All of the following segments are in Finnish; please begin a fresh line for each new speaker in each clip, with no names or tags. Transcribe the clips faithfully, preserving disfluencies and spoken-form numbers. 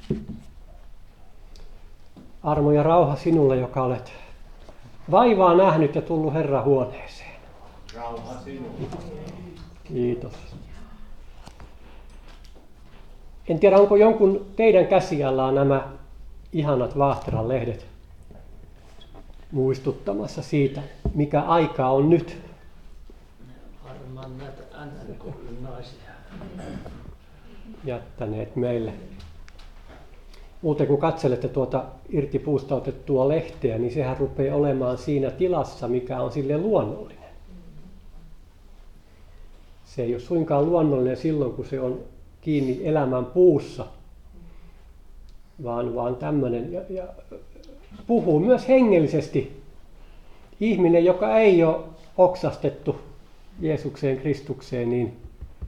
Armo ja rauha sinulle, joka olet vaivaa nähnyt ja tullut Herran huoneeseen.
Rauha sinulle.
Kiitos. En tiedä, onko jonkun teidän käsiallaan nämä ihanat Vaahteran lehdet muistuttamassa siitä, mikä aika on nyt.
Varmaan näitä N R-naisia.
Jättäneet meille. Muuten kun katselette tuota irti puusta otettua lehteä, niin sehän rupeaa olemaan siinä tilassa, mikä on sille luonnollinen. Se ei ole suinkaan luonnollinen silloin, kun se on kiinni elämän puussa, vaan, vaan tämmöinen. Ja, ja puhuu myös hengellisesti ihminen, joka ei ole oksastettu Jeesukseen, Kristukseen, niin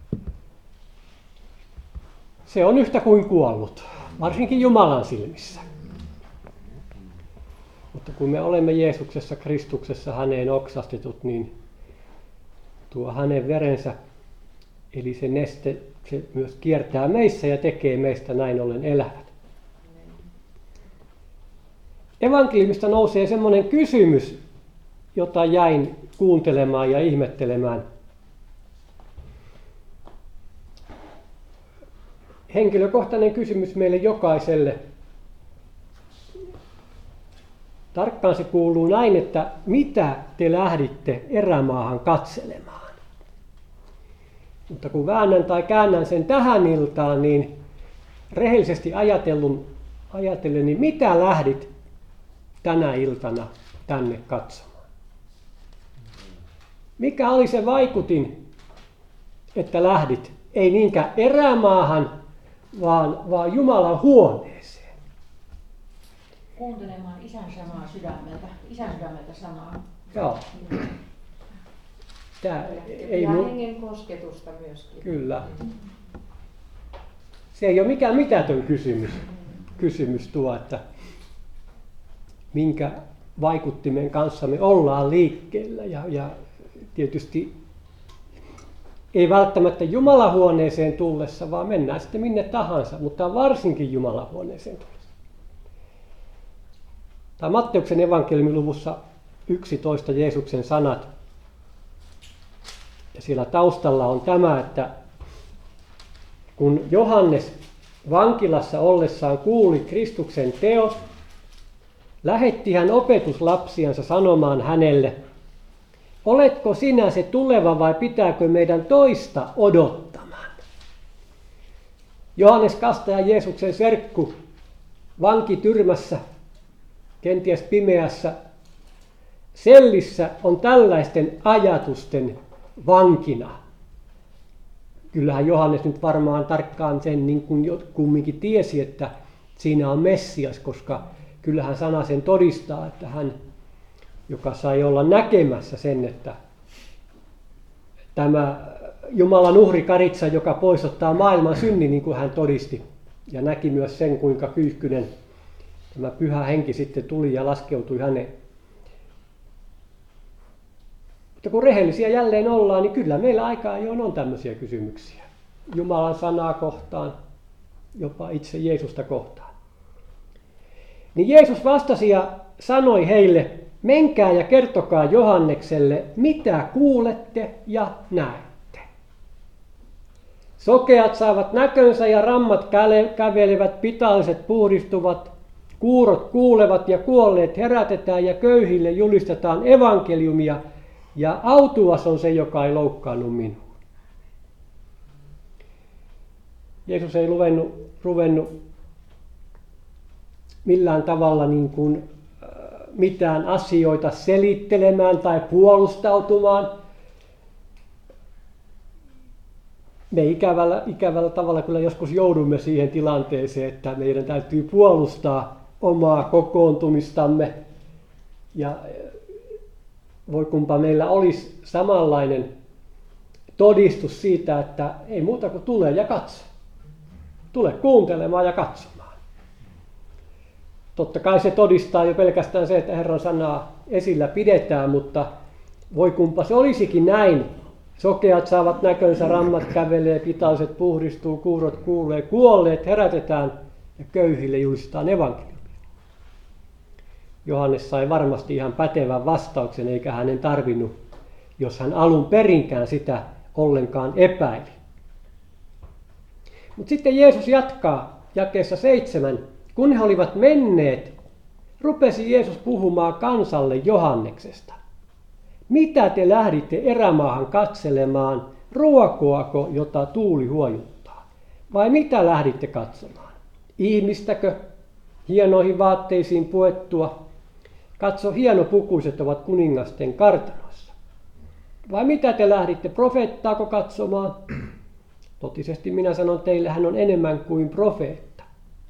se on yhtä kuin kuollut, varsinkin Jumalan silmissä. Mutta kun me olemme Jeesuksessa, Kristuksessa, häneen oksastetut, niin tuo hänen verensä, eli se neste, se myös kiertää meissä ja tekee meistä näin ollen elävät. Evankeliumista nousee semmoinen kysymys, jota jäin kuuntelemaan ja ihmettelemään. Henkilökohtainen kysymys meille jokaiselle. Tarkkaan se kuuluu näin, että mitä te lähditte erämaahan katselemaan? Mutta kun väännän tai käännän sen tähän iltaan, niin rehellisesti ajatellen, ajatellen niin mitä lähdit tänä iltana tänne katsomaan? Mikä oli se vaikutin, että lähdit ei niinkään erämaahan, vaan, vaan Jumalan huoneeseen?
Kuuntelemaan isän sanaa sydämeltä, isän sydämeltä sanaa.
Joo. Tää ei
ja
mu-
hengen kosketusta myöskin.
Kyllä. Se ei ole mikään mitätön kysymys, kysymys tuo, että minkä vaikuttimen kanssa me ollaan liikkeellä. Ja, ja tietysti ei välttämättä Jumalan huoneeseen tullessa, vaan mennään sitten minne tahansa, mutta varsinkin Jumalan huoneeseen tullessa. Tämä Matteuksen evankeliumin luvussa yksitoista Jeesuksen sanat. Ja siellä taustalla on tämä, että kun Johannes vankilassa ollessaan kuuli Kristuksen teot, lähetti hän opetuslapsiansa sanomaan hänelle, oletko sinä se tuleva vai pitääkö meidän toista odottamaan? Johannes Kastaja, Jeesuksen serkku, vankityrmässä, kenties pimeässä sellissä on tällaisten ajatusten vankina. Kyllähän Johannes nyt varmaan tarkkaan sen niin kuin kumminkin tiesi, että siinä on Messias, koska kyllähän sana sen todistaa, että hän, joka sai olla näkemässä sen, että tämä Jumalan uhrikaritsa, joka poisottaa maailman synnin, niin kuin hän todisti, ja näki myös sen, kuinka kyyhkynen tämä pyhä henki sitten tuli ja laskeutui häneen. Mutta kun rehellisiä jälleen ollaan, niin kyllä meillä aika ajoin on tämmöisiä kysymyksiä. Jumalan sanaa kohtaan, jopa itse Jeesusta kohtaan. Niin Jeesus vastasi ja sanoi heille, menkää ja kertokaa Johannekselle, mitä kuulette ja näette. Sokeat saavat näkönsä ja rammat kävelevät, pitalliset puhdistuvat, kuurot kuulevat ja kuolleet herätetään ja köyhille julistetaan evankeliumia. Ja autuas on se, joka ei loukkaannut minua. Jeesus ei ruvennut, ruvennut millään tavalla niin kuin, äh, mitään asioita selittelemään tai puolustautumaan. Me ikävällä, ikävällä tavalla kyllä joskus joudumme siihen tilanteeseen, että meidän täytyy puolustaa omaa kokoontumistamme. Ja voi kumpa meillä olisi samanlainen todistus siitä, että ei muuta kuin tule ja katso. Tule kuuntelemaan ja katsomaan. Totta kai se todistaa jo pelkästään se, että Herran sanaa esillä pidetään, mutta voi kumpa se olisikin näin. Sokeat saavat näkönsä, rammat kävelee, pitalliset puhdistuu, kuurot kuulee, kuolleet herätetään ja köyhille julistetaan evankeliumia. Johannes sai varmasti ihan pätevän vastauksen, eikä hänen tarvinnut, jos hän alun perinkään sitä ollenkaan epäili. Mutta sitten Jeesus jatkaa jakeessa seitsemän. Kun he olivat menneet, rupesi Jeesus puhumaan kansalle Johanneksesta. Mitä te lähditte erämaahan katselemaan, ruokoako, jota tuuli huojuttaa? Vai mitä lähditte katsomaan? Ihmistäkö, hienoihin vaatteisiin puettua? Katso, hienopukuiset ovat kuningasten kartanoissa. Vai mitä te lähditte, profeettaako katsomaan? Totisesti minä sanon teille, hän on enemmän kuin profeetta.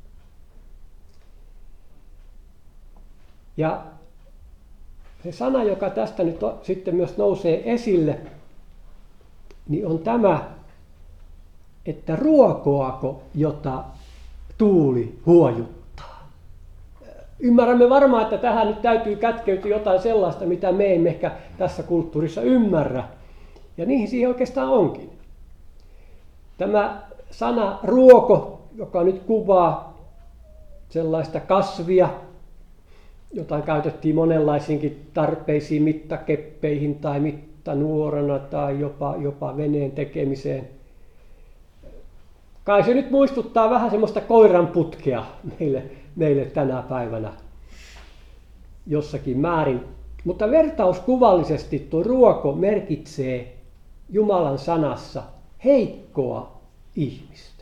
Ja se sana, joka tästä nyt sitten myös nousee esille, niin on tämä, että ruokoako, jota tuuli huojuttaa. Ymmärrämme varmaan, että tähän nyt täytyy kätkeytyä jotain sellaista, mitä me emme ehkä tässä kulttuurissa ymmärrä. Ja niihin siihen oikeastaan onkin. Tämä sana ruoko, joka nyt kuvaa sellaista kasvia, jota käytettiin monenlaisiinkin tarpeisiin, mittakeppeihin tai mittanuorana tai jopa, jopa veneen tekemiseen. Kai se nyt muistuttaa vähän semmoista koiranputkea meille, meille tänä päivänä jossakin määrin. Mutta vertauskuvallisesti tuo ruoko merkitsee Jumalan sanassa heikkoa ihmistä.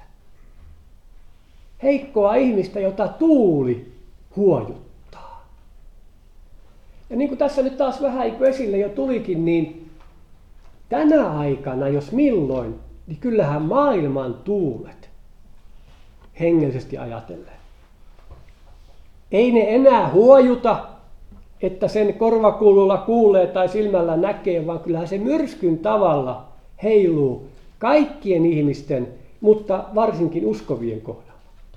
Heikkoa ihmistä, jota tuuli huojuttaa. Ja niin kuin tässä nyt taas vähän esille jo tulikin, niin tänä aikana, jos milloin, niin kyllähän maailman tuulet, hengellisesti ajatellen, ei ne enää huojuta, että sen korvakuululla kuulee tai silmällä näkee, vaan kyllähän se myrskyn tavalla heiluu kaikkien ihmisten, mutta varsinkin uskovien kohdalla.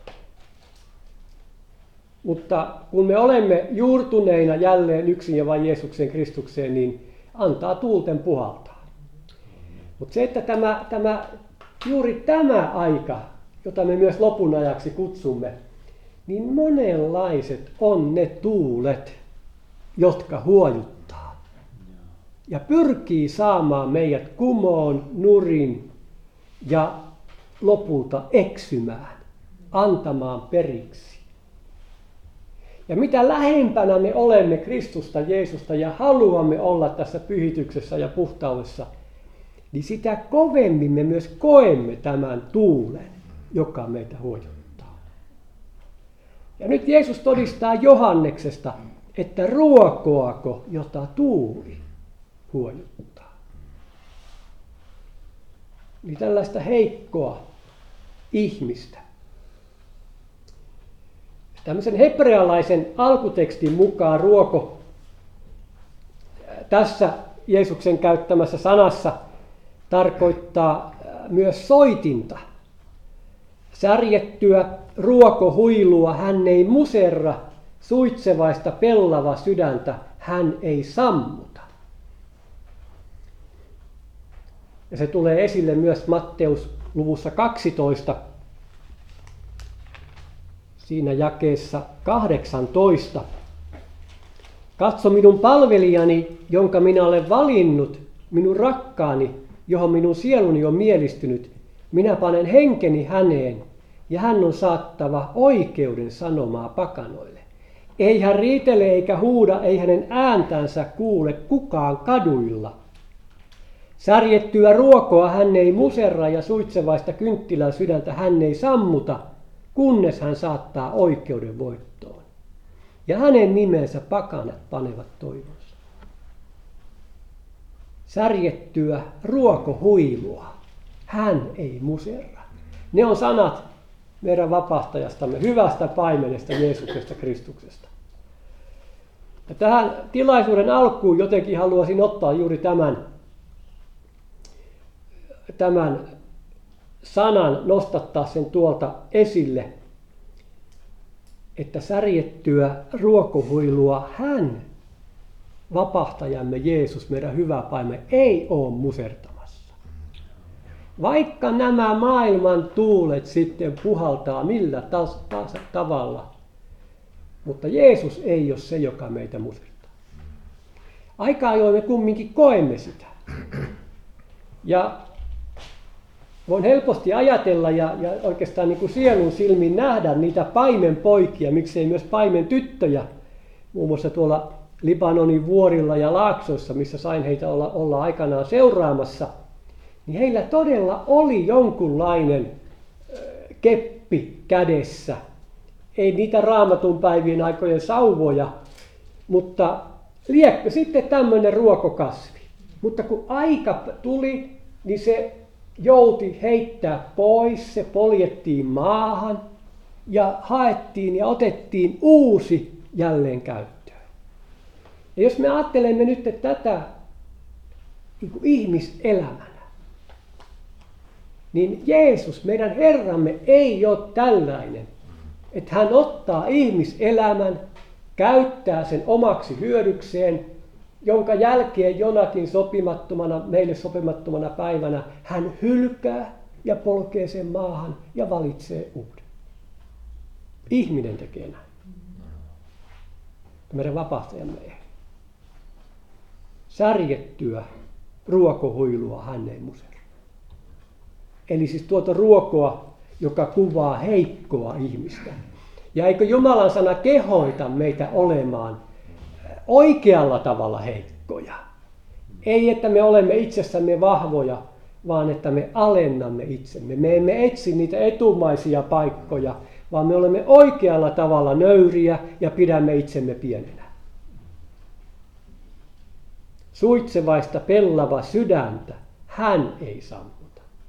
Mutta kun me olemme juurtuneina jälleen yksin ja vain Jeesuksen Kristukseen, niin antaa tuulten puhaltaa. Mutta se, että tämä, tämä, juuri tämä aika, jota me myös lopun ajaksi kutsumme, niin monenlaiset on ne tuulet, jotka huojuttaa. Ja pyrkii saamaan meidät kumoon, nurin ja lopulta eksymään, antamaan periksi. Ja mitä lähempänä me olemme Kristusta, Jeesusta ja haluamme olla tässä pyhityksessä ja puhtaudessa, niin sitä kovemmin me myös koemme tämän tuulen, joka meitä huojuttaa. Ja nyt Jeesus todistaa Johanneksesta, että ruokoako, jota tuuli huojuttaa. Niin tällaista heikkoa ihmistä. Tämmöisen hebrealaisen alkutekstin mukaan ruoko tässä Jeesuksen käyttämässä sanassa tarkoittaa myös soitinta. Särjettyä ruokohuilua hän ei muserra, suitsevaista pellava sydäntä hän ei sammuta. Ja se tulee esille myös Matteus luvussa kaksitoista, siinä jakeessa kahdeksantoista. Katso minun palvelijani, jonka minä olen valinnut, minun rakkaani, johon minun sieluni on mielistynyt. Minä panen henkeni häneen, ja hän on saattava oikeuden sanomaa pakanoille. Ei hän riitele eikä huuda, ei hänen ääntänsä kuule kukaan kaduilla. Särjettyä ruokoa hän ei muserra ja suitsevaista kynttilän sydäntä hän ei sammuta, kunnes hän saattaa oikeuden voittoon. Ja hänen nimensä pakanat panevat toivonsa. Särjettyä ruokohuilua hän ei muserra. Ne on sanat meidän vapahtajastamme, hyvästä paimenesta Jeesuksesta Kristuksesta. Ja tähän tilaisuuden alkuun jotenkin haluaisin ottaa juuri tämän, tämän sanan, nostattaa sen tuolta esille, että särjettyä ruokohuilua hän, vapahtajamme Jeesus, meidän hyvä paimen, ei ole musertamassa. Vaikka nämä maailman tuulet sitten puhaltaa millä taas, taas tavalla, mutta Jeesus ei ole se, joka meitä musertaa. Aika ajoin me kumminkin koemme sitä. Ja voin helposti ajatella ja, ja oikeastaan niin kuin sielun silmin nähdä niitä paimenpoikia, miksei myös paimentyttöjä, muun muassa tuolla Libanonin vuorilla ja laaksoissa, missä sain heitä olla, olla aikanaan seuraamassa, niin heillä todella oli jonkunlainen keppi kädessä. Ei niitä Raamatun päivien aikojen sauvoja, mutta liekkö sitten tämmöinen ruokokasvi. Mutta kun aika tuli, niin se jouti heittää pois, se poljettiin maahan ja haettiin ja otettiin uusi jälleen käyttöön. Ja jos me ajattelemme nyt että tätä niin kuin ihmiselämänä, niin Jeesus, meidän Herramme, ei ole tällainen, että hän ottaa ihmiselämän, käyttää sen omaksi hyödykseen, jonka jälkeen jonakin sopimattomana, meille sopimattomana päivänä hän hylkää ja polkee sen maahan ja valitsee uuden. Ihminen tekee näin. Meidän vapahtajamme ei. Särjettyä ruokohuilua hän ei musera. Eli siis tuota ruokoa, joka kuvaa heikkoa ihmistä. Ja eikö Jumalan sana kehoita meitä olemaan oikealla tavalla heikkoja? Ei, että me olemme itsessämme vahvoja, vaan että me alennamme itsemme. Me emme etsi niitä etumaisia paikkoja, vaan me olemme oikealla tavalla nöyriä ja pidämme itsemme pienenä. Suitsevaista pellava sydäntä hän ei sammuta.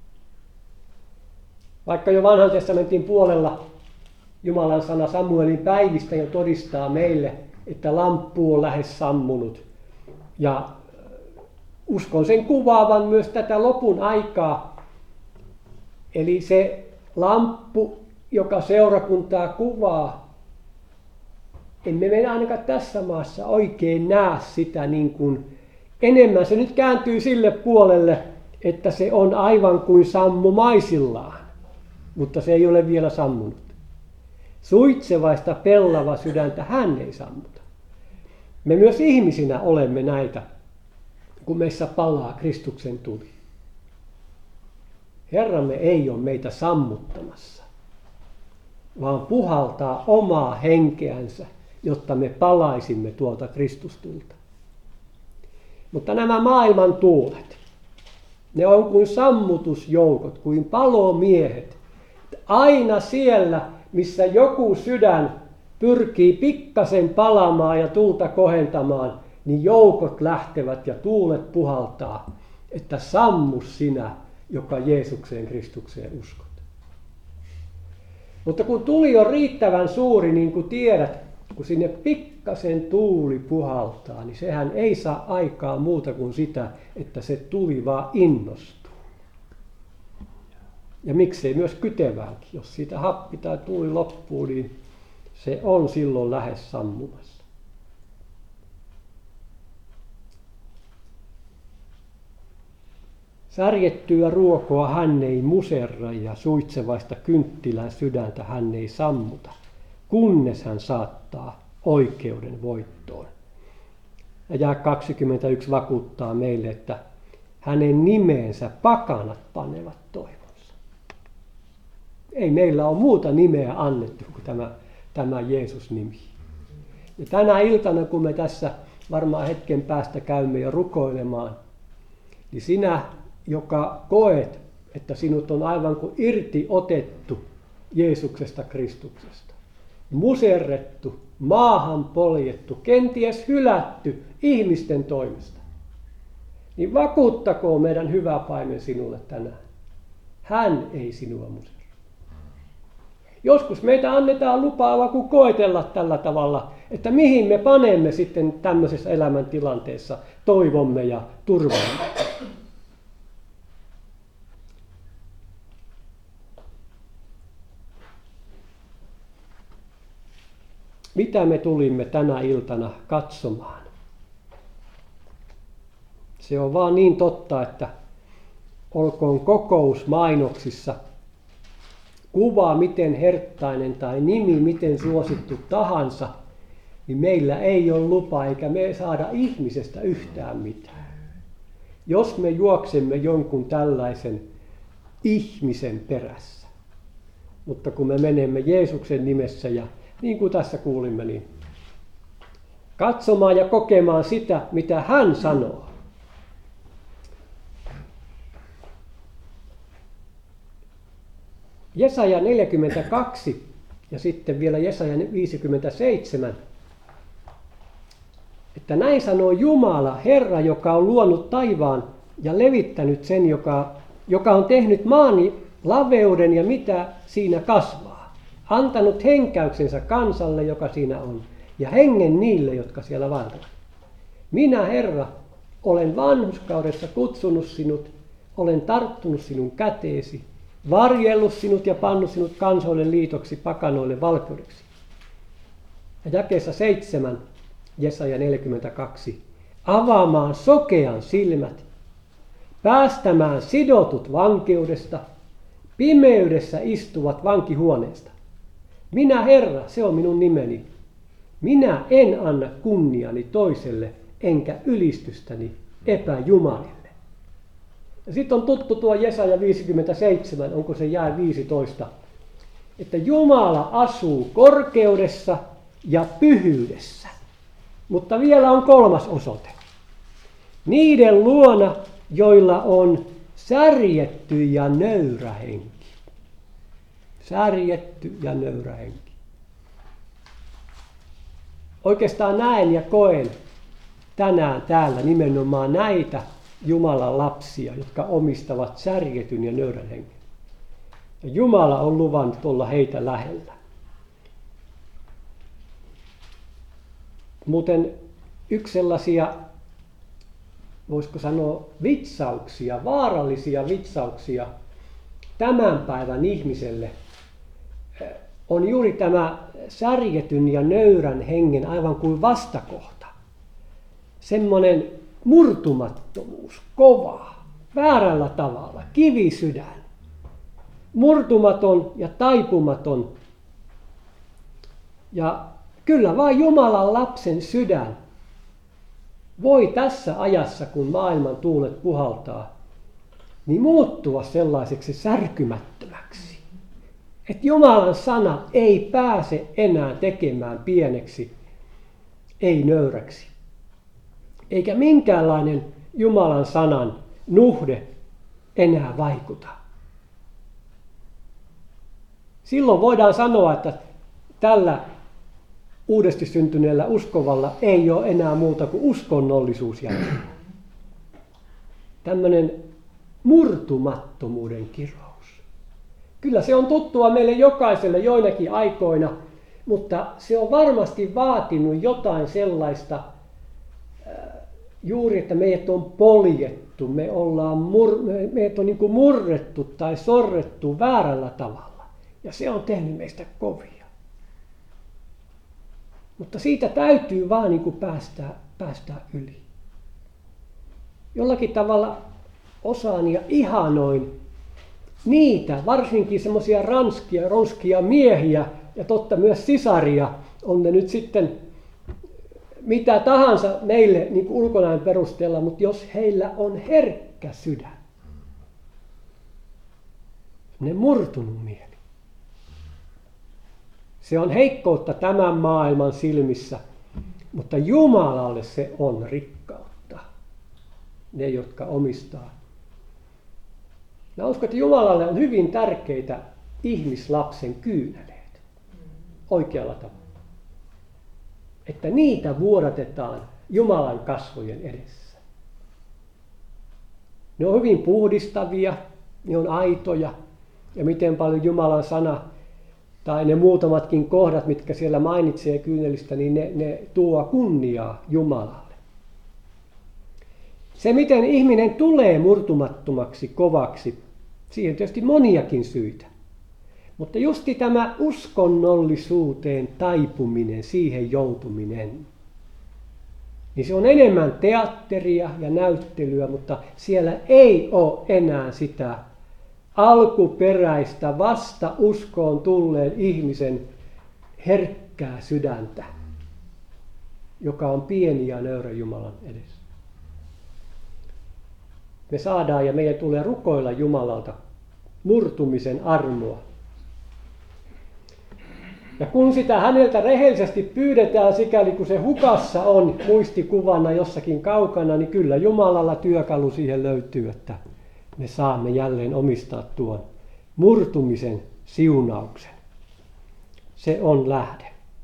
Vaikka jo vanhan testamentin puolella Jumalan sana Samuelin päivistä jo todistaa meille, että lamppu on lähes sammunut. Ja uskon sen kuvaavan myös tätä lopun aikaa. Eli se lamppu, joka seurakuntaa kuvaa, emme me ainakaan tässä maassa oikein näe sitä niin kuin enemmän. Se nyt kääntyy sille puolelle, että se on aivan kuin sammumaisillaan, mutta se ei ole vielä sammunut. Suitsevaista pellava sydäntä hän ei sammuta. Me myös ihmisinä olemme näitä, kun meissä palaa Kristuksen tuli. Herramme ei ole meitä sammuttamassa, vaan puhaltaa omaa henkeänsä, jotta me palaisimme tuolta Kristustulta. Mutta nämä maailman tuulet, ne on kuin sammutusjoukot, kuin palomiehet. Aina siellä, missä joku sydän pyrkii pikkasen palamaan ja tuulta kohentamaan, niin joukot lähtevät ja tuulet puhaltaa, että sammu sinä, joka Jeesukseen Kristukseen uskot. Mutta kun tuli on riittävän suuri, niin kuin tiedät, kun sinne pikkasen tuuli puhaltaa, niin sehän ei saa aikaa muuta kuin sitä, että se tuli vaan innostuu. Ja miksei myös kyteväänkin, jos siitä happi tai tuuli loppuu, niin se on silloin lähes sammumassa. Särjettyä ruokoa hän ei muserra ja suitsevaista kynttilän sydäntä hän ei sammuta, kunnes hän saattaa oikeuden voittoon. Ja jae kaksikymmentäyksi vakuuttaa meille, että hänen nimeensä pakanat panevat toivonsa. Ei meillä ole muuta nimeä annettu kuin tämä, tämä Jeesus-nimi. Ja tänä iltana, kun me tässä varmaan hetken päästä käymme jo rukoilemaan, niin sinä, joka koet, että sinut on aivan kuin irti otettu Jeesuksesta Kristuksesta, muserrettu, maahan poljettu, kenties hylätty ihmisten toimesta, niin vakuuttakoon meidän hyvä paimen sinulle tänään. Hän ei sinua muserra. Joskus meitä annetaan lupaa kun koetella tällä tavalla, että mihin me panemme sitten tämmöisessä elämäntilanteessa toivomme ja turvamme. Mitä me tulimme tänä iltana katsomaan? Se on vaan niin totta, että olkoon kokousmainoksissa kuva miten herttainen tai nimi miten suosittu tahansa, niin meillä ei ole lupa eikä me saada ihmisestä yhtään mitään. Jos me juoksemme jonkun tällaisen ihmisen perässä. Mutta kun me menemme Jeesuksen nimessä ja niin kuin tässä kuulimme, niin katsomaan ja kokemaan sitä, mitä hän sanoo. Jesaja neljäkymmentäkaksi ja sitten vielä Jesaja viisikymmentäseitsemän. Että näin sanoo Jumala, Herra, joka on luonut taivaan ja levittänyt sen, joka, joka on tehnyt maani laveuden ja mitä siinä kasvaa. Antanut henkäyksensä kansalle, joka siinä on, ja hengen niille, jotka siellä vaeltavat. Minä, Herra, olen vanhurskaudessa kutsunut sinut, olen tarttunut sinun käteesi, varjellut sinut ja pannut sinut kansoille liitoksi, pakanoille valkeudeksi. Ja jakeessa seitsemän, Jesaja neljäkymmentäkaksi. Avaamaan sokean silmät, päästämään sidotut vankeudesta, pimeydessä istuvat vankihuoneesta. Minä, Herra, se on minun nimeni. Minä en anna kunniani toiselle, enkä ylistystäni epäjumalille. Ja sitten on tuttu tuo Jesaja viisikymmentäseitsemän, onko se jae viisitoista, että Jumala asuu korkeudessa ja pyhyydessä. Mutta vielä on kolmas osoite. Niiden luona, joilla on särjetty ja nöyrä henki. Särjetty ja nöyrä henki. Oikeastaan näen ja koen tänään täällä nimenomaan näitä Jumalan lapsia, jotka omistavat särjetyn ja nöyrän hengen. Ja Jumala on luvannut olla heitä lähellä. Muuten yksi sellaisia, voisiko sanoa, vitsauksia, vaarallisia vitsauksia tämän päivän ihmiselle on juuri tämä särjetyn ja nöyrän hengen aivan kuin vastakohta. Semmoinen murtumattomuus, kova, väärällä tavalla, kivisydän, murtumaton ja taipumaton. Ja kyllä vain Jumalan lapsen sydän voi tässä ajassa, kun maailman tuulet puhaltaa, niin muuttua sellaiseksi särkymättömäksi. Että Jumalan sana ei pääse enää tekemään pieneksi, ei nöyräksi. Eikä minkäänlainen Jumalan sanan nuhde enää vaikuta. Silloin voidaan sanoa, että tällä uudesti syntyneellä uskovalla ei ole enää muuta kuin uskonnollisuus jäljellä. Tämmöinen murtumattomuuden kirous. Kyllä se on tuttua meille jokaiselle joinakin aikoina, mutta se on varmasti vaatinut jotain sellaista juuri, että meidät on poljettu, me ollaan mur, meidät on niin kuin murrettu tai sorrettu väärällä tavalla. Ja se on tehnyt meistä kovia. Mutta siitä täytyy vaan niin kuin päästää, päästää yli. Jollakin tavalla osaan ja ihanoin niitä, varsinkin semmoisia ranskia, ronskia miehiä ja totta myös sisaria, on ne nyt sitten mitä tahansa meille niin kuin ulkonäön perusteella, mutta jos heillä on herkkä sydän, ne murtunut mieli. Se on heikkoutta tämän maailman silmissä, mutta Jumalalle se on rikkautta. Ne, jotka omistaa. Mä uskon, että Jumalalle on hyvin tärkeitä ihmislapsen kyyneleet. Oikealla tavalla. Että niitä vuodatetaan Jumalan kasvojen edessä. Ne on hyvin puhdistavia, ne on aitoja. Ja miten paljon Jumalan sana tai ne muutamatkin kohdat, mitkä siellä mainitsee kyynelistä, niin ne, ne tuo kunniaa Jumalalle. Se, miten ihminen tulee murtumattomaksi, kovaksi, siihen tietysti moniakin syitä. Mutta justi tämä uskonnollisuuteen taipuminen, siihen joutuminen, niin se on enemmän teatteria ja näyttelyä, mutta siellä ei ole enää sitä alkuperäistä vasta uskoon tulleen ihmisen herkkää sydäntä, joka on pieni ja nöyrä Jumalan edessä. Me saadaan ja meidän tulee rukoilla Jumalalta murtumisen armoa. Ja kun sitä häneltä rehellisesti pyydetään, sikäli kun se hukassa on muistikuvana jossakin kaukana, niin kyllä Jumalalla työkalu siihen löytyy, että me saamme jälleen omistaa tuon murtumisen siunauksen. Se on lähde.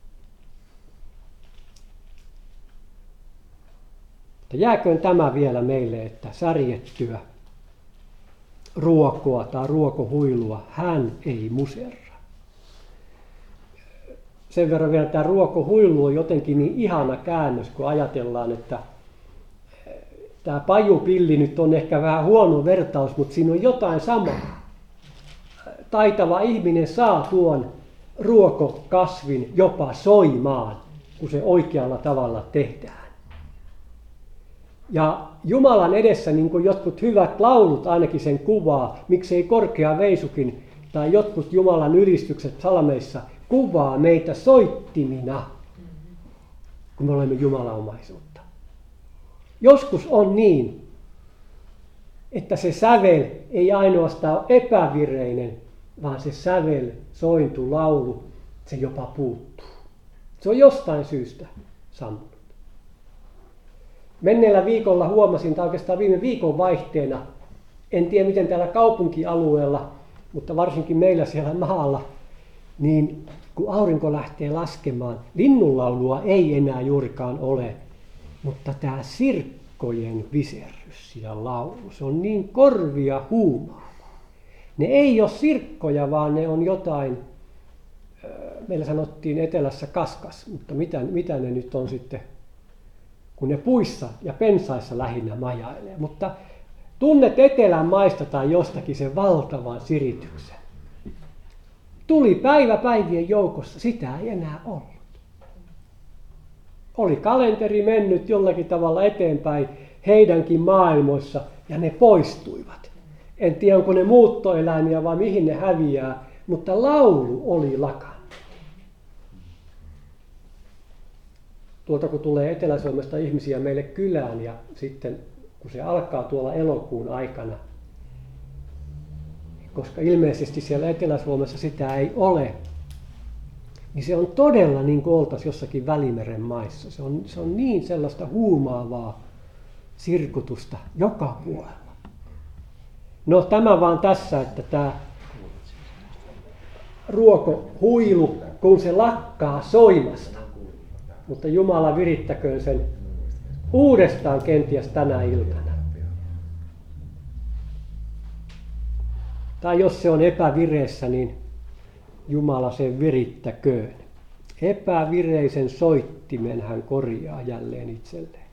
Mutta jääköön tämä vielä meille, että särjettyä ruokoa tai ruokohuilua hän ei muserra. Sen verran vielä tämä ruokohuilu on jotenkin niin ihana käännös, kun ajatellaan, että tämä pajupilli nyt on ehkä vähän huono vertaus, mutta siinä on jotain samaa. Taitava ihminen saa tuon ruokokasvin jopa soimaan, kun se oikealla tavalla tehdään. Ja Jumalan edessä niin kuin jotkut hyvät laulut ainakin sen kuvaa, miksei korkea veisukin tai jotkut Jumalan ylistykset psalmeissa kuvaa meitä soittimina, kun me olemme Jumalan omaisuutta. Joskus on niin, että se sävel ei ainoastaan ole epävireinen, vaan se sävel, sointu, laulu, se jopa puuttuu. Se on jostain syystä sammunut. Menneellä viikolla huomasin, tai oikeastaan viime viikon vaihteena, en tiedä miten täällä kaupunkialueella, mutta varsinkin meillä siellä maalla, niin kun aurinko lähtee laskemaan, linnunlaulua ei enää juurikaan ole, mutta tämä sirkkojen viserrys ja laulu, se on niin korvia huumaavaa. Ne ei ole sirkkoja, vaan ne on jotain, meillä sanottiin etelässä kaskas, mutta mitä, mitä ne nyt on sitten, kun ne puissa ja pensaissa lähinnä majailee. Mutta tunnet etelän maista tai jostakin sen valtavan sirityksen. Tuli päivä päivien joukossa, sitä ei enää ollut. Oli kalenteri mennyt jollakin tavalla eteenpäin heidänkin maailmoissa ja ne poistuivat. En tiedä, onko ne muuttoeläimiä vai mihin ne häviää, mutta laulu oli lakannut. Tuolta kun tulee Etelä-Suomesta ihmisiä meille kylään ja sitten kun se alkaa tuolla elokuun aikana, koska ilmeisesti siellä Etelä-Suomessa sitä ei ole, niin se on todella niin kuin oltaisiin jossakin Välimeren maissa. Se on, se on niin sellaista huumaavaa sirkutusta joka puolella. No tämä vaan tässä, että tämä ruokohuilu, kun se lakkaa soimasta, mutta Jumala virittäköön sen uudestaan kenties tänä iltana. Tai jos se on epävireessä, niin Jumala sen virittäköön. Epävireisen soittimen hän korjaa jälleen itselleen.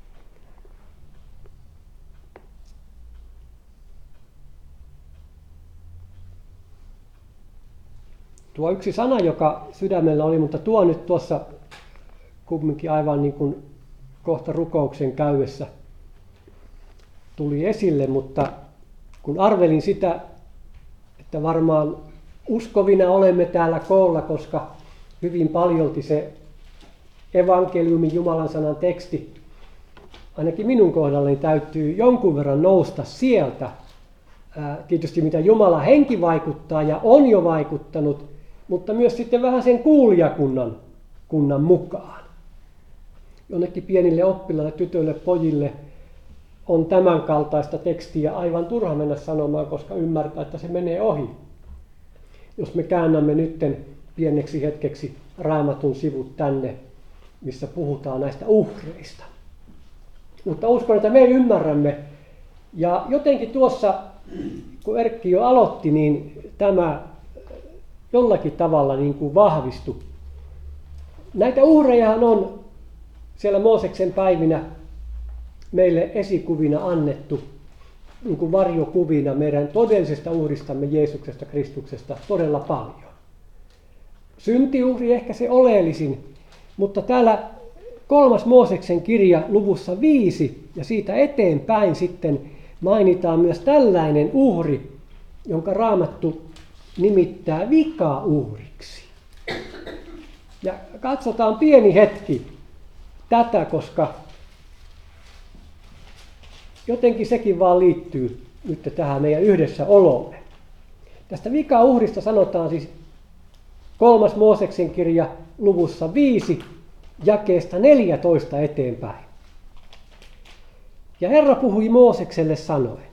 Tuo yksi sana, joka sydämellä oli, mutta tuo nyt tuossa kumminkin aivan niin kuin kohta rukouksen käydessä tuli esille, mutta kun arvelin sitä, että varmaan uskovina olemme täällä koolla, koska hyvin paljolti se evankeliumin Jumalan sanan teksti, ainakin minun kohdallani täytyy jonkun verran nousta sieltä. Tietysti mitä Jumala henki vaikuttaa ja on jo vaikuttanut, mutta myös sitten vähän sen kuulijakunnan kunnan mukaan. Jonnekin pienille oppilaille, tytöille, pojille on tämän kaltaista tekstiä aivan turha mennä sanomaan, koska ymmärtää, että se menee ohi. Jos me käännämme nytten pieneksi hetkeksi Raamatun sivut tänne, missä puhutaan näistä uhreista. Mutta uskon, että me ymmärrämme. Ja jotenkin tuossa, kun Erkki jo aloitti, niin tämä jollakin tavalla niin kuin vahvistui. Näitä uhrejahan on siellä Mooseksen päivinä meille esikuvina annettu, niin kuin varjokuvina meidän todellisesta uhristamme Jeesuksesta Kristuksesta todella paljon. Syntiuhri ehkä se oleellisin, mutta täällä kolmas Mooseksen kirja luvussa viisi ja siitä eteenpäin sitten mainitaan myös tällainen uhri, jonka Raamattu nimittää vikauhriksi. Ja katsotaan pieni hetki tätä, koska jotenkin sekin vaan liittyy nyt tähän meidän yhdessä olomme. Tästä vikauhrista sanotaan siis kolmas Mooseksen kirja luvussa viisi jakeesta neljätoista eteenpäin. Ja Herra puhui Moosekselle sanoen: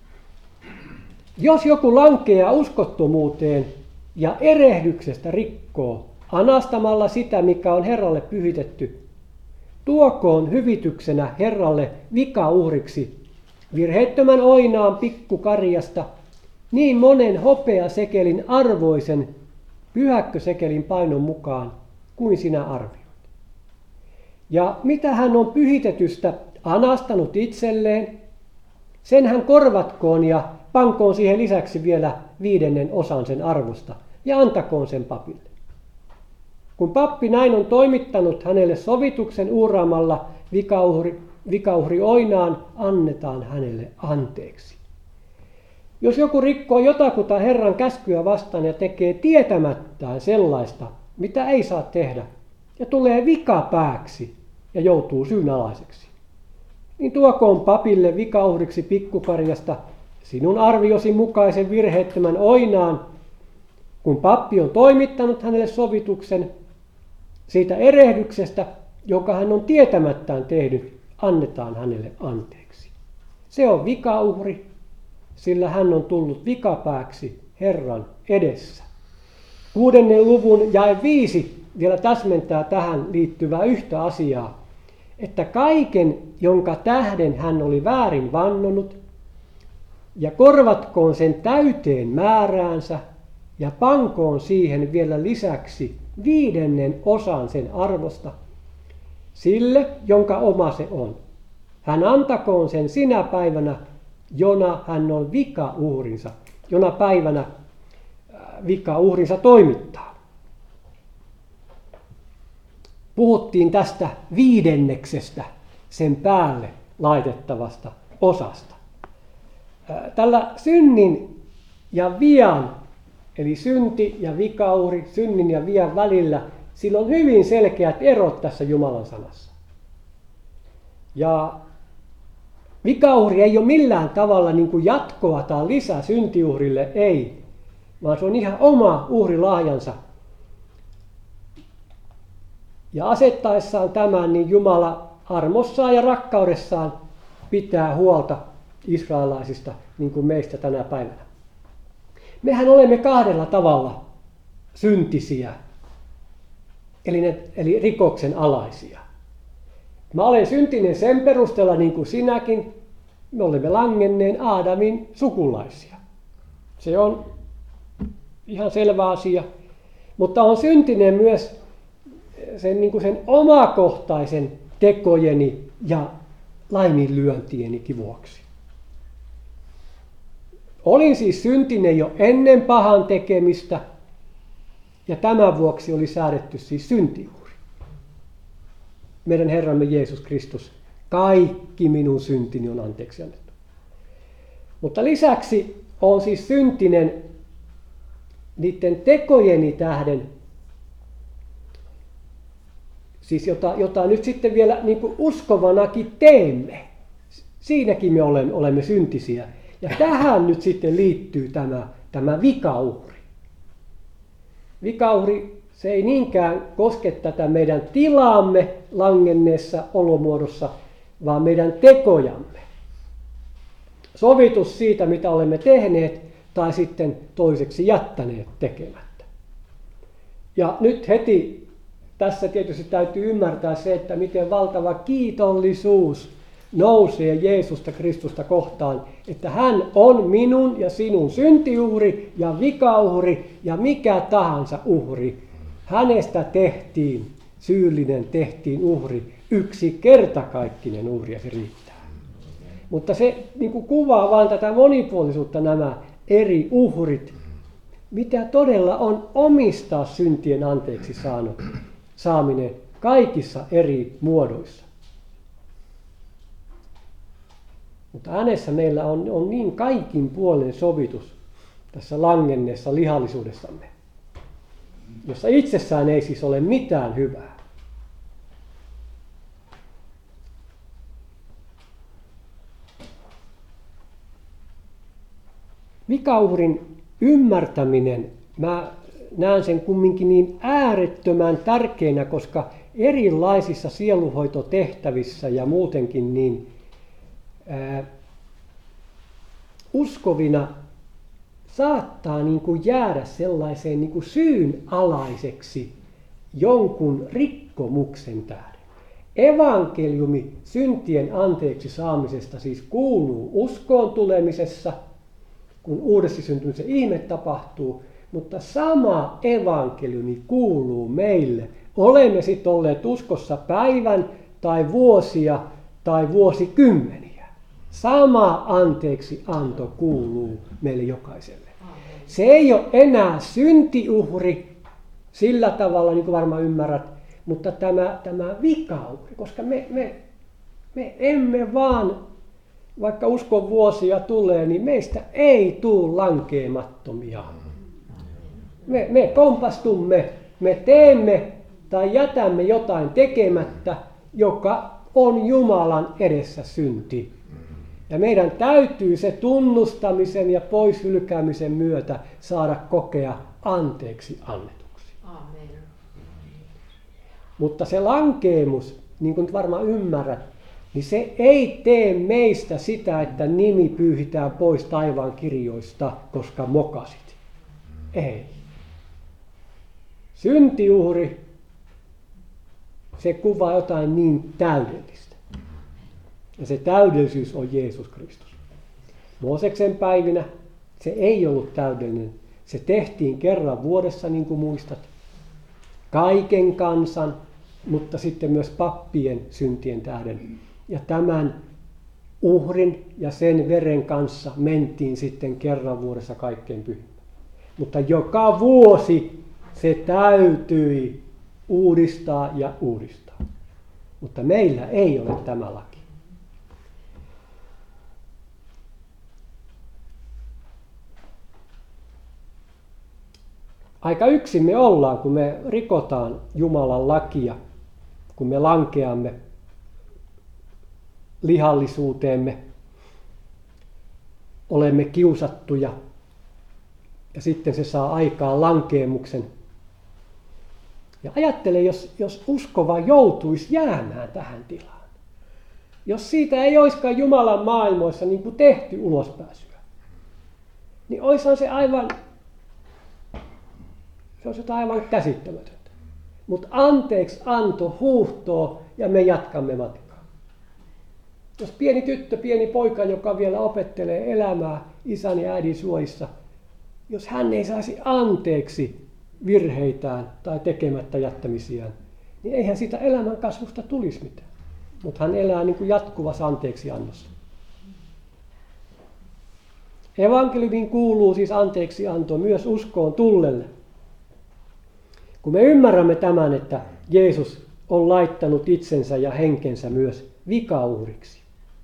jos joku lankeaa uskottomuuteen ja erehdyksestä rikkoo anastamalla sitä, mikä on Herralle pyhitetty, tuokoon hyvityksenä Herralle vikauhriksi virheettömän oinaan pikkukarjasta niin monen hopeasekelin arvoisen pyhäkkösekelin painon mukaan kuin sinä arvioit. Ja mitä hän on pyhitetystä anastanut itselleen, sen hän korvatkoon ja pankoon siihen lisäksi vielä viidennen osan sen arvosta ja antakoon sen papille. Kun pappi näin on toimittanut hänelle sovituksen uuraamalla vikauhri, vikauhri oinaan, annetaan hänelle anteeksi. Jos joku rikkoo jotakuta Herran käskyä vastaan ja tekee tietämättään sellaista, mitä ei saa tehdä, ja tulee vikapääksi ja joutuu syynalaiseksi, niin tuokoon papille vikauhriksi pikkukarjasta sinun arviosi mukaisen virheettömän oinaan, kun pappi on toimittanut hänelle sovituksen siitä erehdyksestä, jonka hän on tietämättään tehnyt, annetaan hänelle anteeksi. Se on vikauhri, sillä hän on tullut vikapääksi Herran edessä. Kuudennen luvun jae viisi vielä täsmentää tähän liittyvää yhtä asiaa, että kaiken, jonka tähden hän oli väärin vannonut, ja korvatkoon sen täyteen määräänsä, ja pankoon siihen vielä lisäksi viidennen osan sen arvosta, sille, jonka oma se on. Hän antakoon sen sinä päivänä, jona hän on vikauhrinsa, jona päivänä vikauhrinsa toimittaa. Puhuttiin tästä viidenneksestä, sen päälle laitettavasta osasta. Tällä synnin ja vian, eli synti ja vikauhri, synnin ja vian välillä, sillä on hyvin selkeät erot tässä Jumalan sanassa. Ja vikauhri ei ole millään tavalla niin kuin jatkoa tai lisää syntiuhrille, ei, vaan se on ihan oma uhrilahjansa. Ja asettaessaan tämän, niin Jumala armossaan ja rakkaudessaan pitää huolta israelaisista, niin kuin meistä tänä päivänä. Mehän olemme kahdella tavalla syntisiä, eli, ne, eli rikoksen alaisia. Mä olen syntinen sen perusteella, niin kuin sinäkin, me olemme langenneen Aadamin sukulaisia. Se on ihan selvä asia, mutta on syntinen myös sen, niin kuin sen omakohtaisen tekojeni ja laiminlyöntienikin vuoksi. Olin siis syntinen jo ennen pahan tekemistä, ja tämän vuoksi oli säädetty siis syntiuhri. Meidän Herramme Jeesus Kristus, kaikki minun syntini on anteeksi annettu. Mutta lisäksi on siis syntinen niiden tekojeni tähden, siis jota, jota nyt sitten vielä niin kuin uskovanakin teemme. Siinäkin me olemme, olemme syntisiä. Ja tähän nyt sitten liittyy tämä, tämä vikauhri. Vikauhri, se ei niinkään koske tätä meidän tilaamme langenneessa olomuodossa, vaan meidän tekojamme. Sovitus siitä, mitä olemme tehneet, tai sitten toiseksi jättäneet tekemättä. Ja nyt heti tässä tietysti täytyy ymmärtää se, että miten valtava kiitollisuus nousee Jeesusta Kristusta kohtaan, että hän on minun ja sinun syntiuhri ja vikauhri ja mikä tahansa uhri. Hänestä tehtiin, syyllinen tehtiin uhri, yksi kertakaikkinen uhri ja se riittää. Mutta se niin kuin kuvaa vain tätä monipuolisuutta, nämä eri uhrit, mitä todella on omistaa syntien anteeksi saanut, saaminen kaikissa eri muodoissa. Mutta hänessä meillä on, on niin kaikin puolen sovitus tässä langenneessa lihallisuudessamme, jossa itsessään ei siis ole mitään hyvää. Vikauhrin ymmärtäminen, mä näen sen kumminkin niin äärettömän tärkeänä, koska erilaisissa sielunhoitotehtävissä ja muutenkin niin ää, uskovina saattaa niin kuin jäädä sellaiseen niin kuin syynalaiseksi jonkun rikkomuksen tähden. Evankeliumi syntien anteeksi saamisesta siis kuuluu uskoon tulemisessa, kun uudesti syntymisen ihme tapahtuu, mutta sama evankeliumi kuuluu meille. Olemme sitten olleet uskossa päivän tai vuosia tai vuosikymmeniä. Sama anteeksi anto kuuluu meille jokaiselle. Se ei ole enää syntiuhri sillä tavalla, niin kuin varmaan ymmärrät, mutta tämä, tämä vikauhri, koska me, me, me emme vaan, vaikka uskon vuosia tulee, niin meistä ei tule lankeemattomia. Me, me kompastumme, me teemme tai jätämme jotain tekemättä, joka on Jumalan edessä synti. Ja meidän täytyy se tunnustamisen ja poishylkäämisen myötä saada kokea anteeksi annetuksi.
Aamen.
Mutta se lankeemus, niin kuin varmaan ymmärrät, niin se ei tee meistä sitä, että nimi pyyhitään pois taivaan kirjoista, koska mokasit. Ei. Syntiuhri, se kuvaa jotain niin täydellistä. Ja se täydellisyys on Jeesus Kristus. Mooseksen päivinä se ei ollut täydellinen. Se tehtiin kerran vuodessa, niin kuin muistat. Kaiken kansan, mutta sitten myös pappien syntien tähden. Ja tämän uhrin ja sen veren kanssa mentiin sitten kerran vuodessa kaikkein pyhimmän. Mutta joka vuosi se täytyi uudistaa ja uudistaa. Mutta meillä ei ole tämä laki. Aika yksin me ollaan, kun me rikotaan Jumalan lakia, kun me lankeamme lihallisuuteemme, olemme kiusattuja ja sitten se saa aikaan lankeemuksen. Ja ajattele, jos, jos uskova joutuisi jäämään tähän tilaan. Jos siitä ei olisikaan Jumalan maailmoissa niin kuin tehty ulospääsyä, niin olisihan se aivan, se olisi jotain aivan käsittämätöntä. Mutta anteeksi anto huuhtoo ja me jatkamme matkaa. Jos pieni tyttö, pieni poika, joka vielä opettelee elämää isän ja äidin suojissa, jos hän ei saisi anteeksi virheitään tai tekemättä jättämisiään, niin eihän siitä elämän kasvusta tulisi mitään. Mutta hän elää niin kuin jatkuvassa anteeksiannossa. Evankeliumiin kuuluu siis anteeksianto myös uskoon tullelle. Kun me ymmärrämme tämän, että Jeesus on laittanut itsensä ja henkensä myös vikauhriksi.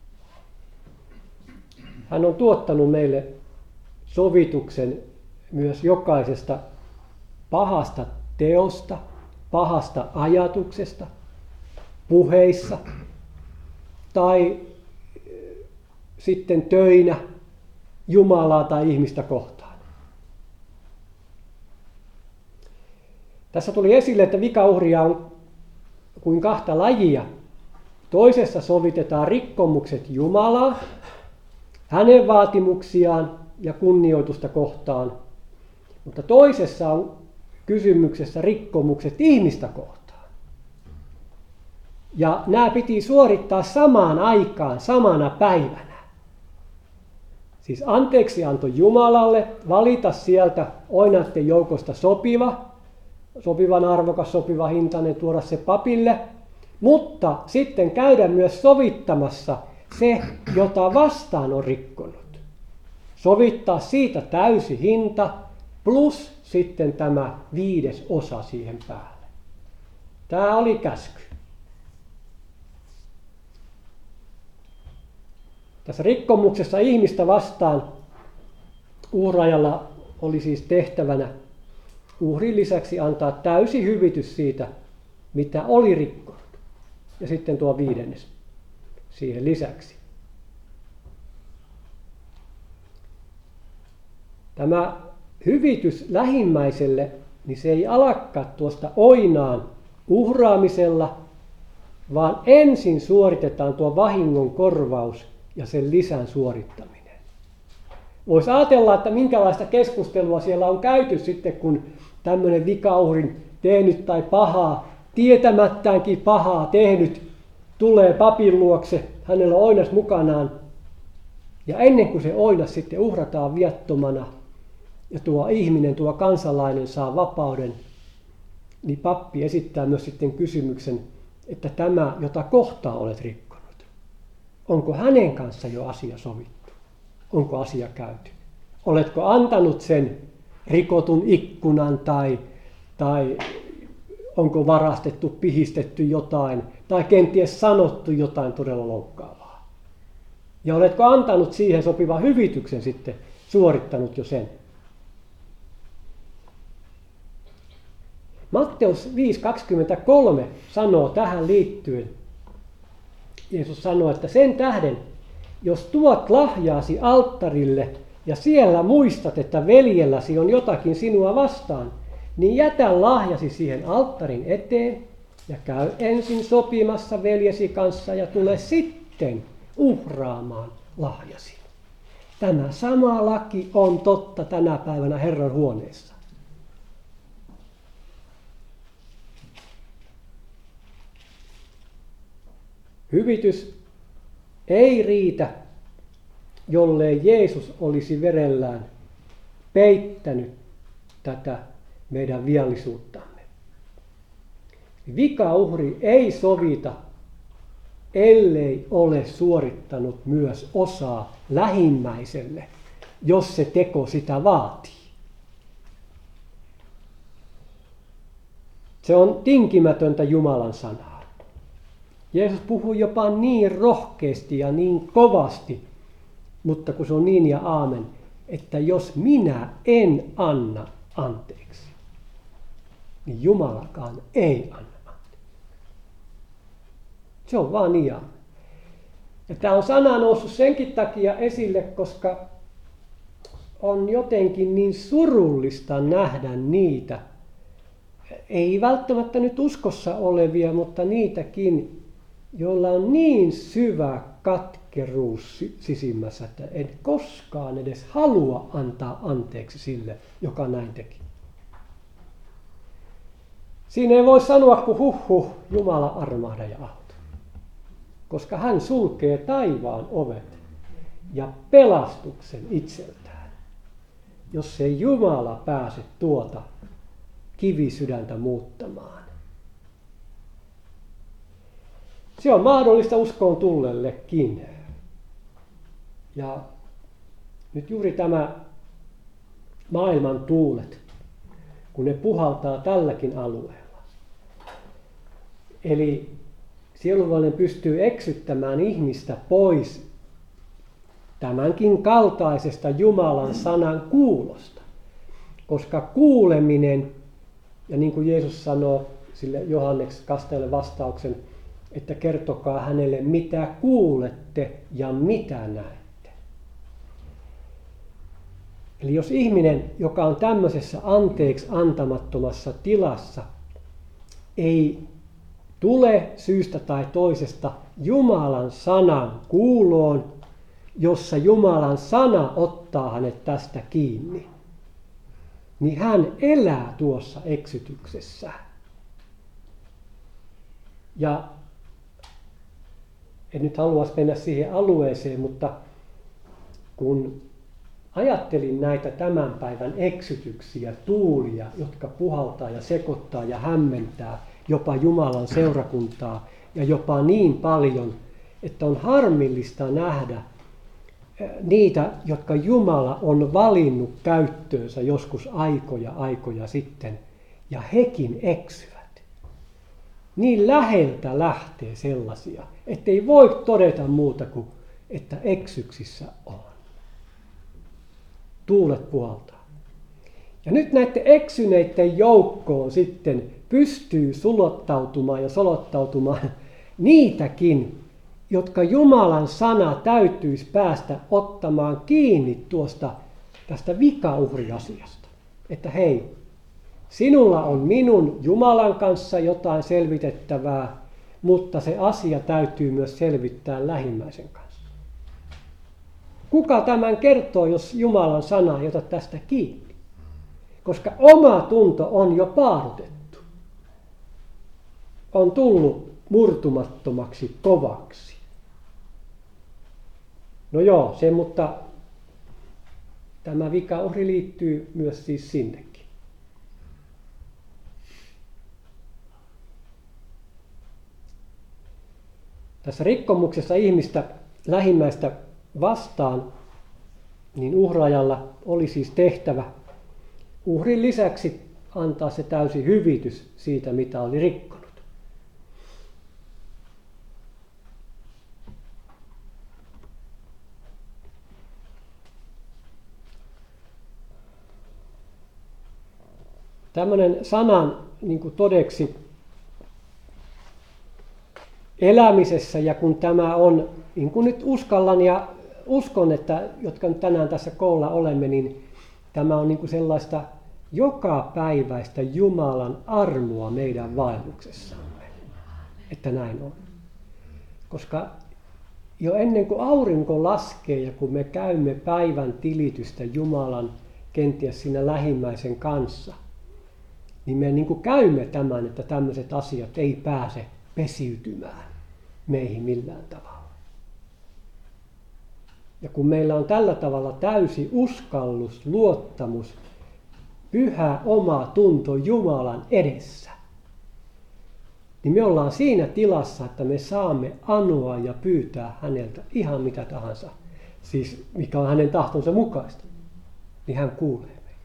Hän on tuottanut meille sovituksen myös jokaisesta pahasta teosta, pahasta ajatuksesta, puheissa tai sitten töinä Jumalaa tai ihmistä kohtaan. Tässä tuli esille, että vikauhria on kuin kahta lajia. Toisessa sovitetaan rikkomukset Jumalaa, hänen vaatimuksiaan ja kunnioitusta kohtaan, mutta toisessa on kysymyksessä rikkomukset ihmistä kohtaan. Ja nämä piti suorittaa samaan aikaan, samana päivänä. Siis anteeksianto Jumalalle, valita sieltä oinaiden joukosta sopiva, sopivan arvokas, sopiva hintainen, tuoda se papille, mutta sitten käydä myös sovittamassa se, jota vastaan on rikkonut. Sovittaa siitä täysi hinta plus sitten tämä viides osa siihen päälle. Tämä oli käsky. Tässä rikkomuksessa ihmistä vastaan uhraajalla oli siis tehtävänä uhrin lisäksi antaa täysi hyvitys siitä, mitä oli rikkonut. Ja sitten tuo viidennes siihen lisäksi. Tämä hyvitys lähimmäiselle, niin se ei alakaan tuosta oinaan uhraamisella, vaan ensin suoritetaan tuo vahingon korvaus ja sen lisän suorittaminen. Voisi ajatella, että minkälaista keskustelua siellä on käyty sitten, kun tämmöinen vikauhrin tehnyt tai pahaa, tietämättäänkin pahaa tehnyt, tulee papin luokse, hänellä on oinas mukanaan. Ja ennen kuin se oinas sitten uhrataan viattomana ja tuo ihminen, tuo kansalainen saa vapauden, niin pappi esittää myös sitten kysymyksen, että tämä, jota kohtaa olet rikkonut, onko hänen kanssa jo asia sovittu? Onko asia käyty? Oletko antanut sen rikotun ikkunan tai, tai onko varastettu, pihistetty jotain tai kenties sanottu jotain todella loukkaavaa? Ja oletko antanut siihen sopivan hyvityksen sitten, suorittanut jo sen? Matteus viisi kaksikymmentäkolme sanoo tähän liittyen, Jeesus sanoo, että sen tähden, jos tuot lahjaasi alttarille ja siellä muistat, että veljelläsi on jotakin sinua vastaan, niin jätä lahjasi siihen alttarin eteen ja käy ensin sopimassa veljesi kanssa ja tule sitten uhraamaan lahjasi. Tämä sama laki on totta tänä päivänä Herran huoneessa. Hyvitys ei riitä, jollei Jeesus olisi verellään peittänyt tätä meidän viallisuuttamme. Vikauhri ei sovita, ellei ole suorittanut myös osaa lähimmäiselle, jos se teko sitä vaatii. Se on tinkimätöntä Jumalan sanaa. Jeesus puhuu jopa niin rohkeasti ja niin kovasti, mutta kun se on niin ja aamen, että jos minä en anna anteeksi, niin Jumalakaan ei anna anteeksi. Se on vaan niin ja aamen. Ja tämä on sana noussut senkin takia esille, koska on jotenkin niin surullista nähdä niitä, ei välttämättä nyt uskossa olevia, mutta niitäkin, joilla on niin syvä katkeruus sisimmässä, että en koskaan edes halua antaa anteeksi sille, joka näin teki. Siinä ei voi sanoa kuin huh huh, Jumala armahda ja auta. Koska hän sulkee taivaan ovet ja pelastuksen itseltään, jos ei Jumala pääse tuota kivisydäntä muuttamaan. Se on mahdollista uskoon tullellekin. Ja nyt juuri tämä maailman tuulet, kun ne puhaltaa tälläkin alueella. Eli sielunvallinen pystyy eksyttämään ihmistä pois tämänkin kaltaisesta Jumalan sanan kuulosta. Koska kuuleminen, ja niin kuin Jeesus sanoo sille Johanneksen kastajalle vastauksen, että kertokaa hänelle mitä kuulette ja mitä näette. Eli jos ihminen, joka on tämmöisessä anteeksi antamattomassa tilassa, ei tule syystä tai toisesta Jumalan sanan kuuloon, jossa Jumalan sana ottaa hänet tästä kiinni, niin hän elää tuossa eksytyksessä. Ja en nyt haluaisi mennä siihen alueeseen, mutta kun ajattelin näitä tämän päivän eksytyksiä, tuulia, jotka puhaltaa ja sekoittaa ja hämmentää jopa Jumalan seurakuntaa ja jopa niin paljon, että on harmillista nähdä niitä, jotka Jumala on valinnut käyttöönsä joskus aikoja aikoja sitten, ja hekin eksyvät. niin läheltä lähtee sellaisia, ettei voi todeta muuta kuin, että eksyksissä on. Tuulet puhaltaa. Ja nyt näiden eksyneiden joukkoon sitten pystyy sulottautumaan ja solottautumaan niitäkin, jotka Jumalan sana täytyisi päästä ottamaan kiinni tuosta tästä vikauhriasiasta. Että hei, sinulla on minun Jumalan kanssa jotain selvitettävää, mutta se asia täytyy myös selvittää lähimmäisen kanssa. Kuka tämän kertoo, jos Jumalan sana ei ota tästä kiinni? Koska oma tunto on jo paarutettu. On tullut murtumattomaksi kovaksi. No joo, se, mutta tämä vikauhri liittyy myös siis sinnekin. Tässä rikkomuksessa ihmistä lähimmäistä vastaan, niin uhraajalla oli siis tehtävä uhrin lisäksi antaa se täysi hyvitys siitä, mitä oli rikkonut. Tämmöinen sanan niin kuin todeksi elämisessä, ja kun tämä on, niin kuin nyt uskallan ja uskon, että jotka nyt tänään tässä koolla olemme, niin tämä on niin kuin sellaista jokapäiväistä Jumalan armoa meidän vaelluksessamme, että näin on. Koska jo ennen kuin aurinko laskee ja kun me käymme päivän tilitystä Jumalan kenties siinä lähimmäisen kanssa, niin me niin kuin käymme tämän, että tämmöiset asiat ei pääse pesiytymään meihin millään tavalla. Ja kun meillä on tällä tavalla täysi uskallus, luottamus, pyhä oma tunto Jumalan edessä, niin me ollaan siinä tilassa, että me saamme anoa ja pyytää häneltä ihan mitä tahansa, siis mikä on hänen tahtonsa mukaista, niin hän kuulee meitä.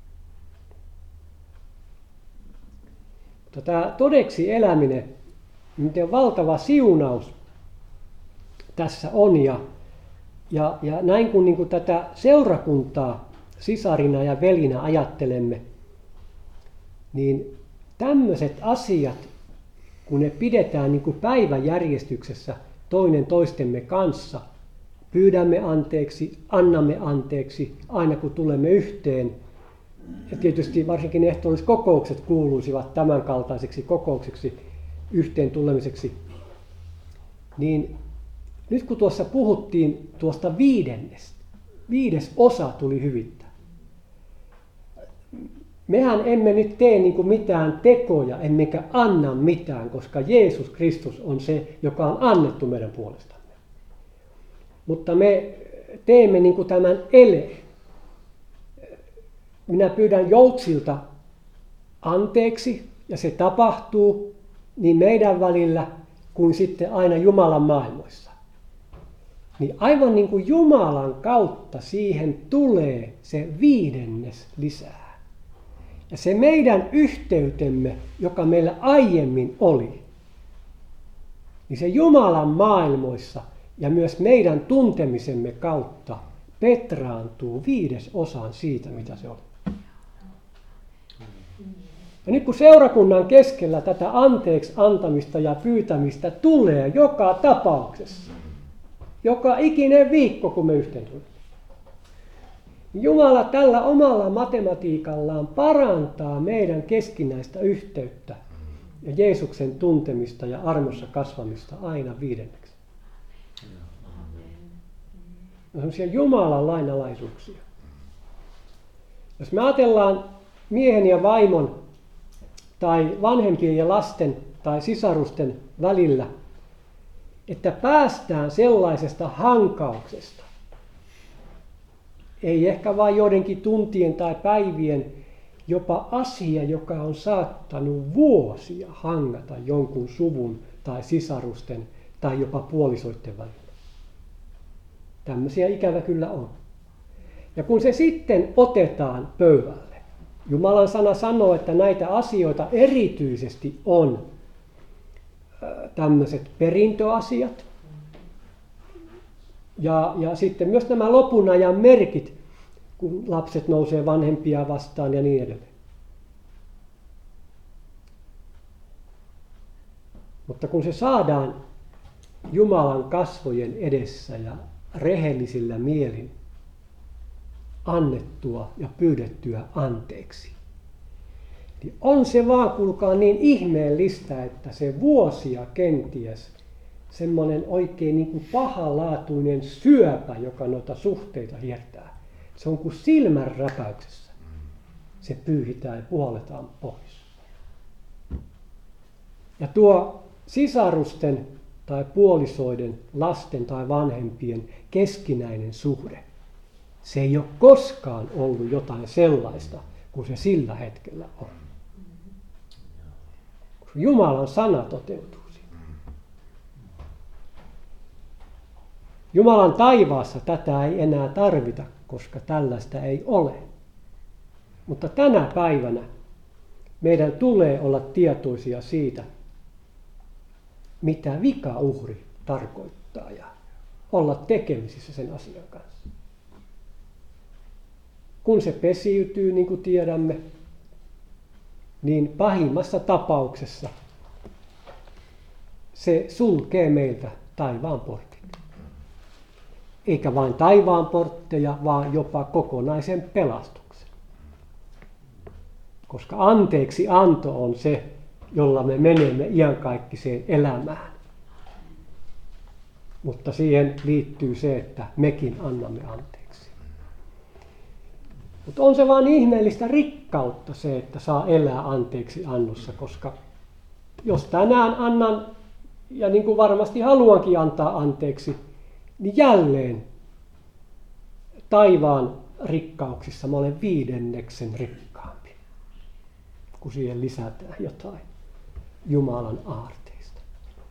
Mutta tämä todeksi eläminen, miten valtava siunaus tässä on, ja, ja, ja näin kun, niin kuin tätä seurakuntaa sisarina ja velinä ajattelemme, niin tämmöiset asiat, kun ne pidetään niin kuin päiväjärjestyksessä toinen toistemme kanssa, pyydämme anteeksi, annamme anteeksi aina kun tulemme yhteen, ja tietysti varsinkin ehtoolliskokoukset kuuluisivat tämän kaltaiseksi kokoukseksi, yhteen tulemiseksi, niin nyt kun tuossa puhuttiin tuosta viidennestä, viides osa tuli hyvittää. Mehän emme nyt tee niin kuin mitään tekoja, emmekä anna mitään, koska Jeesus Kristus on se, joka on annettu meidän puolestamme. Mutta me teemme niin kuin tämän eleen. Minä pyydän Joutsilta anteeksi, ja se tapahtuu niin meidän välillä kuin sitten aina Jumalan maailmoissa. Niin aivan niin kuin Jumalan kautta siihen tulee se viidennes lisää. Ja se meidän yhteytemme, joka meillä aiemmin oli, niin se Jumalan maailmoissa ja myös meidän tuntemisemme kautta petraantuu viides osan siitä, mitä se oli. Ja nyt kun seurakunnan keskellä tätä anteeksi antamista ja pyytämistä tulee joka tapauksessa, joka ikinen viikko, kun me yhteen tulemme, Jumala tällä omalla matematiikallaan parantaa meidän keskinäistä yhteyttä ja Jeesuksen tuntemista ja armossa kasvamista aina viidenneksi. Ne on sellaisia Jumalan lainalaisuuksia. Jos me ajatellaan miehen ja vaimon tai vanhempien ja lasten tai sisarusten välillä, että päästään sellaisesta hankauksesta, ei ehkä vain joidenkin tuntien tai päivien, jopa asia, joka on saattanut vuosia hangata jonkun suvun tai sisarusten tai jopa puolisoiden välillä. Tämmöisiä ikävä kyllä on. Ja kun se sitten otetaan pöydälle, Jumalan sana sanoo, että näitä asioita erityisesti on tämmöiset perintöasiat. Ja, ja sitten myös nämä lopun ajan merkit, kun lapset nousee vanhempia vastaan ja niin edelleen. Mutta kun se saadaan Jumalan kasvojen edessä ja rehellisillä mielin annettua ja pyydettyä anteeksi, niin on se vaan, kuulkaa, niin ihmeellistä, että se vuosia kenties semmoinen oikein niin kuin pahalaatuinen syöpä, joka noita suhteita hiertää, se on kuin silmän räpäyksessä. Se pyyhitään ja puhalletaan pois. Ja tuo sisarusten tai puolisoiden, lasten tai vanhempien keskinäinen suhde, se ei ole koskaan ollut jotain sellaista kuin se sillä hetkellä on. Jumalan sana toteutuu siinä. Jumalan taivaassa tätä ei enää tarvita, koska tällaista ei ole. Mutta tänä päivänä meidän tulee olla tietoisia siitä, mitä vikauhri tarkoittaa ja olla tekemisissä sen asian kanssa. Kun se pesiytyy, niin kuin tiedämme, niin pahimmassa tapauksessa se sulkee meiltä taivaan portit. Eikä vain taivaan portteja, vaan jopa kokonaisen pelastuksen. Koska anteeksi anto on se, jolla me menemme iankaikkiseen elämään. Mutta siihen liittyy se, että mekin annamme anteeksi. Mutta on se vaan ihmeellistä rikkautta se, että saa elää anteeksi annossa, koska jos tänään annan, ja niin kuin varmasti haluankin antaa anteeksi, niin jälleen taivaan rikkauksissa mä olen viidenneksen rikkaampi, kun siihen lisätään jotain Jumalan aarteista.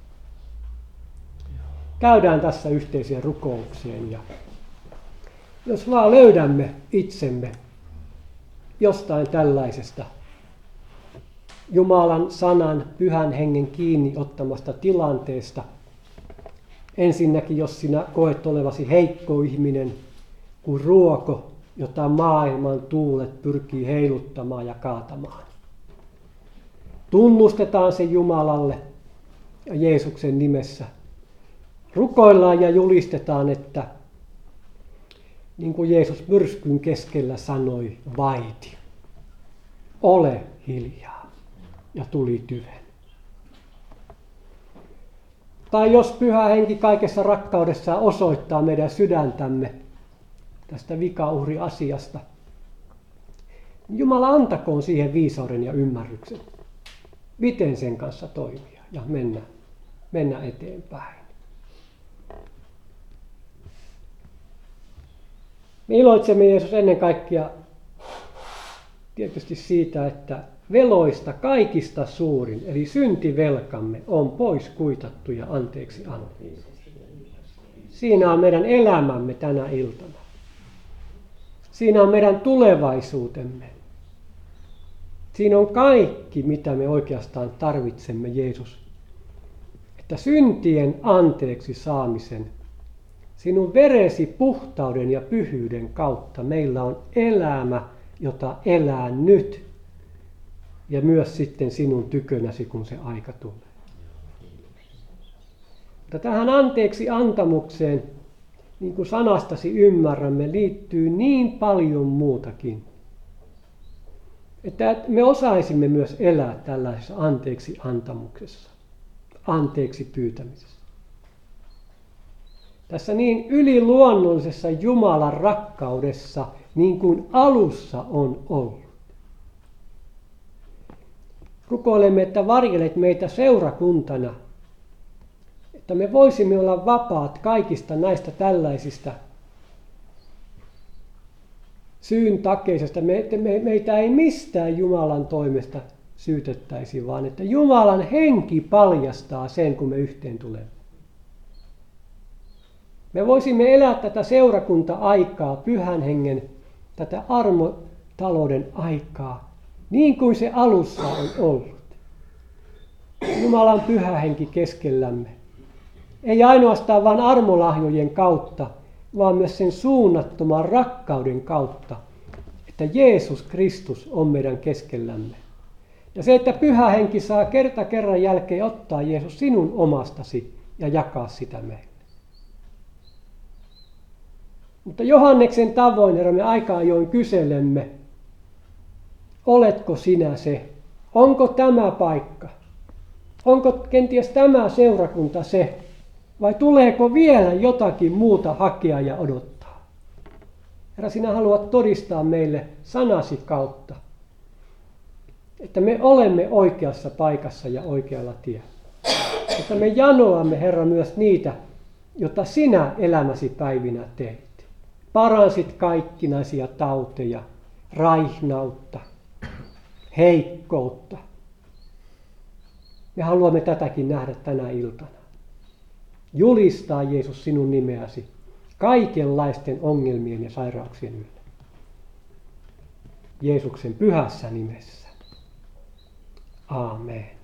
Käydään tässä yhteiseen rukoukseen, ja jos vaan löydämme itsemme jostain tällaisesta Jumalan sanan, pyhän hengen kiinni ottamasta tilanteesta, ensinnäkin jos sinä koet olevasi heikko ihminen, kuin ruoko, jota maailman tuulet pyrkii heiluttamaan ja kaatamaan. Tunnustetaan se Jumalalle ja Jeesuksen nimessä. Rukoillaan ja julistetaan, että niin kuin Jeesus myrskyn keskellä sanoi, vaiti, ole hiljaa, ja tuli tyven. Tai jos Pyhä Henki kaikessa rakkaudessaan osoittaa meidän sydäntämme tästä vikauhriasiasta, niin Jumala antakoon siihen viisauden ja ymmärryksen, miten sen kanssa toimia ja mennä, mennä eteenpäin. Me iloitsemme, Jeesus, ennen kaikkea tietysti siitä, että veloista kaikista suurin, eli syntivelkamme, on pois kuitattu ja anteeksi annettu. Siinä on meidän elämämme tänä iltana. Siinä on meidän tulevaisuutemme. Siinä on kaikki, mitä me oikeastaan tarvitsemme, Jeesus. Että syntien anteeksi saamisen, sinun veresi puhtauden ja pyhyyden kautta meillä on elämä, jota elää nyt. Ja myös sitten sinun tykönäsi, kun se aika tulee. Mutta tähän anteeksi antamukseen, niin kuin sanastasi ymmärrämme, liittyy niin paljon muutakin, että me osaisimme myös elää tällaisessa anteeksi antamuksessa, anteeksi pyytämisessä. Tässä niin yliluonnollisessa Jumalan rakkaudessa, niin kuin alussa on ollut. Rukoilemme, että varjelet meitä seurakuntana, että me voisimme olla vapaat kaikista näistä tällaisista syyn takeisesta. Me, me, meitä ei mistään Jumalan toimesta syytettäisi, vaan että Jumalan henki paljastaa sen, kun me yhteen tulemme. Me voisimme elää tätä seurakunta-aikaa, pyhän hengen, tätä armotalouden aikaa, niin kuin se alussa on ollut. Jumalan pyhä henki keskellämme. Ei ainoastaan vain armolahjojen kautta, vaan myös sen suunnattoman rakkauden kautta, että Jeesus Kristus on meidän keskellämme. Ja se, että pyhä henki saa kerta kerran jälkeen ottaa Jeesus sinun omastasi ja jakaa sitä meille. Mutta Johanneksen tavoin, Herra, me aika ajoin kyselemme, oletko sinä se? Onko tämä paikka? Onko kenties tämä seurakunta se? Vai tuleeko vielä jotakin muuta hakea ja odottaa? Herra, sinä haluat todistaa meille sanasi kautta, että me olemme oikeassa paikassa ja oikealla tiellä. Että me janoamme, Herra, myös niitä, jota sinä elämäsi päivinä teit. Paransit kaikkinaisia tauteja, raihnautta, heikkoutta. Me haluamme tätäkin nähdä tänä iltana. Julistaa, Jeesus, sinun nimeäsi kaikenlaisten ongelmien ja sairauksien ylle. Jeesuksen pyhässä nimessä. Aamen.